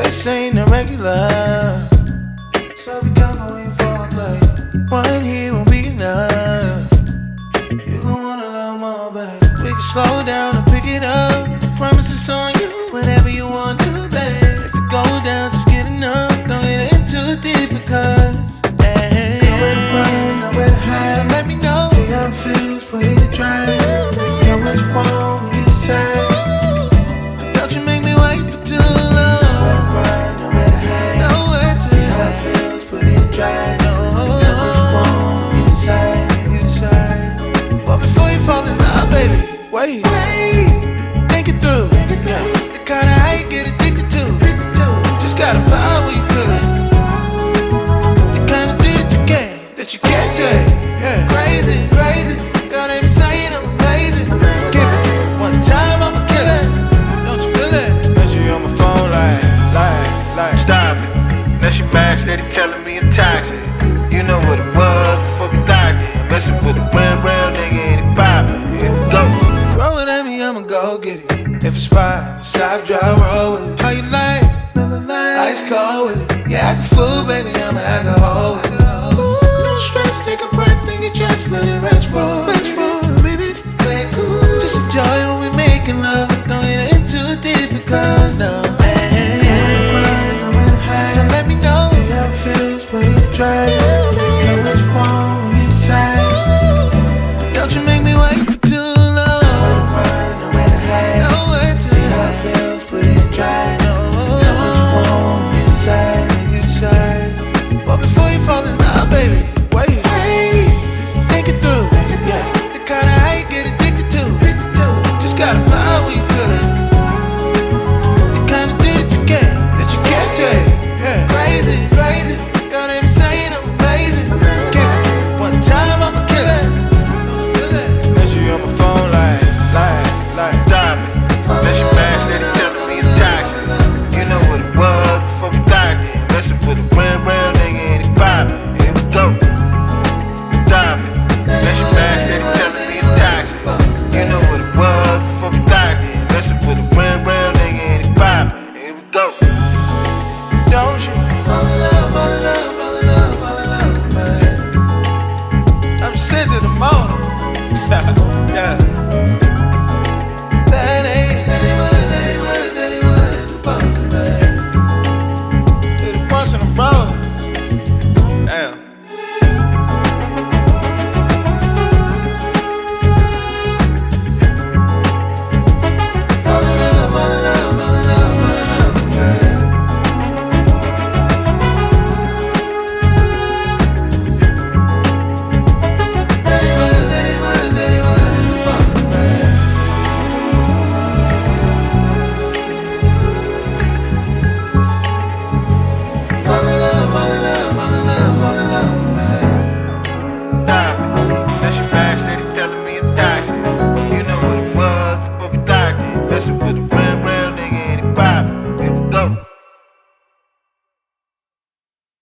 This ain't a regular, so be careful when you foreplay. One here won't be enough. You gon' want a little more, babe. We can slow down and pick it up. Promise it's on you, whatever you want to, babe. If it go down, just get enough. Don't get in too deep because hey, nowhere to run, nowhere to hide. So let me know. See how it feels, put it dry. Know what's wrong when you say. But don't you make me wait for too long. Nowhere to run, nowhere to hide. Nowhere to see how it feels, put it dry. Know what's wrong when you say. But before you fall in love, baby, wait, think it through. Yeah, the kind of hate get addicted to. Just gotta find where you feel it. The kind of thing that you can't take. Yeah, crazy, girl, they be saying I'm amazing. Give it to me one time, I'ma kill it. Don't you feel it? Got you on my phone like. Stop it. Now she mad, steady telling me I'm toxic. You know what it was before we docked it. Messing with a real nigga, ain't it poppin'? Here we go. Throw it at me, I'ma go get it. If it's fine, stop, drive, roll with it. How you like? Ice cold with it. Yeah, act a fool, baby, I'ma act a hoe with it. No stress, take a breath in your chest, let it rest for a minute. Play it cool, just enjoy when we making love.